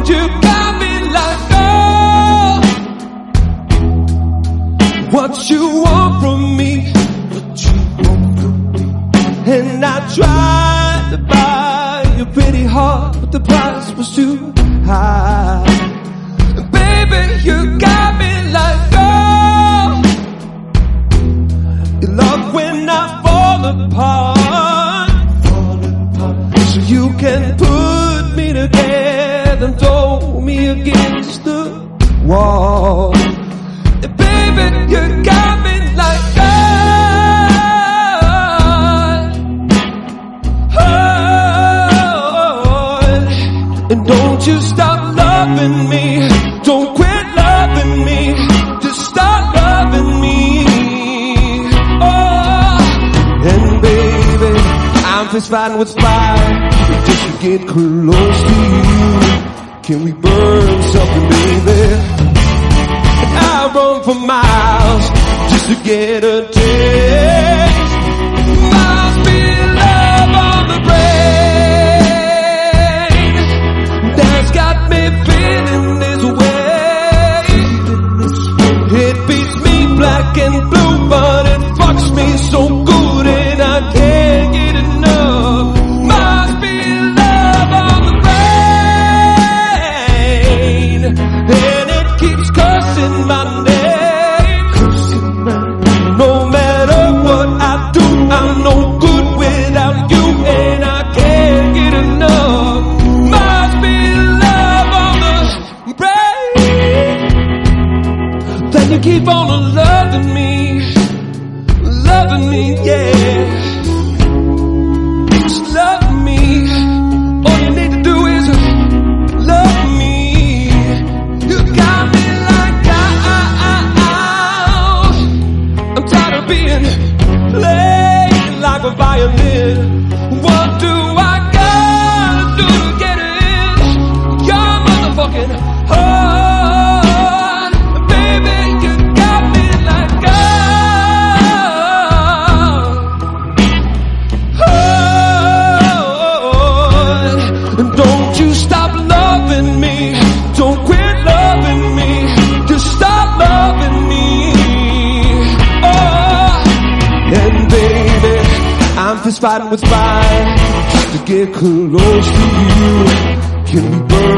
you got me like, oh, what you want from me, and I tried to buy your pretty heart, but the price was too high. Baby, you got me like, oh, you love when I fall apart, so you can put me together and throw me against the wall. Baby, you got me like, oh, and don't you stop loving me, don't quit loving me, just start loving me. Oh, and baby, I'm just fighting with fire just to get close to you. Can we burn something, baby? I run for miles just to get a taste. Must be love on the brain that's got me feeling this way. It beats me black and blue, but it fucks me so good and I can't get enough. Must be love on the brain, and it keeps cursing my name. No matter what I do, I'm no good without you, and I can't get enough. Must be love on the brain. Then you keep on loving me, yeah. Just love me. All you need to do is love me. You got me like, I'm tired of being played like a violin. What do I gotta do to get in your motherfucking heart? Baby, you got me like, oh, don't you stop loving me, don't quit loving me, just stop loving me. Oh, and baby, I'm fist fighting with fire just to get close to you. Can we burn